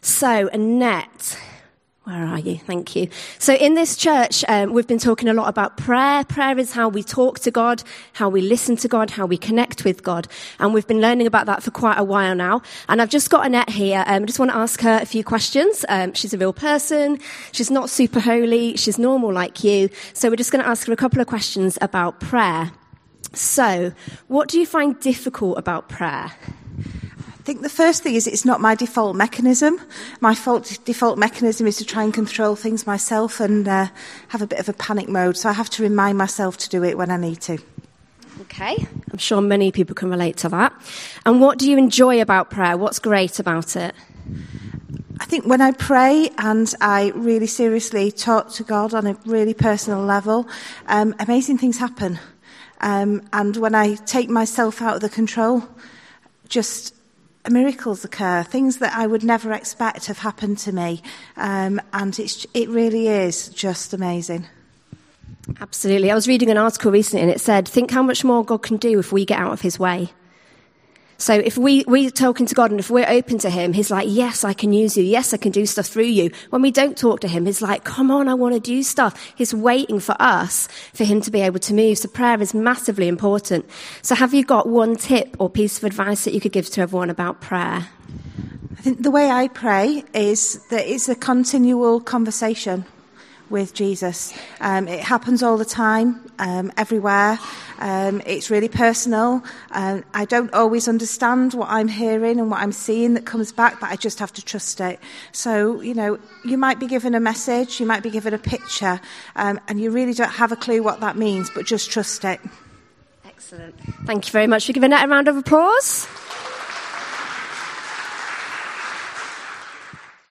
So, Annette, where are you? Thank you. So in this church, we've been talking a lot about prayer. Prayer is how we talk to God, how we listen to God, how we connect with God. And we've been learning about that for quite a while now. And I've just got Annette here. I just want to ask her a few questions. She's a real person. She's not super holy. She's normal like you. So we're just going to ask her a couple of questions about prayer. So, what do you find difficult about prayer? I think the first thing is it's not my default mechanism. My default mechanism is to try and control things myself and have a bit of a panic mode. So I have to remind myself to do it when I need to. Okay, I'm sure many people can relate to that. And what do you enjoy about prayer? What's great about it? I think when I pray and I really seriously talk to God on a really personal level, amazing things happen. And when I take myself out of the control, just miracles occur. Things that I would never expect have happened to me. And it really is just amazing. Absolutely. I was reading an article recently and it said, think how much more God can do if we get out of his way. So if we're talking to God and if we're open to him, he's like, yes, I can use you. Yes, I can do stuff through you. When we don't talk to him, he's like, come on, I want to do stuff. He's waiting for us, for him to be able to move. So prayer is massively important. So have you got one tip or piece of advice that you could give to everyone about prayer? I think the way I pray is that it's a continual conversation with Jesus. It happens all the time, everywhere. It's really personal. I don't always understand what I'm hearing and what I'm seeing that comes back, but I just have to trust it. So, you might be given a message, you might be given a picture, and you really don't have a clue what that means, but just trust it. Excellent. Thank you very much. We'll give Annette a round of applause.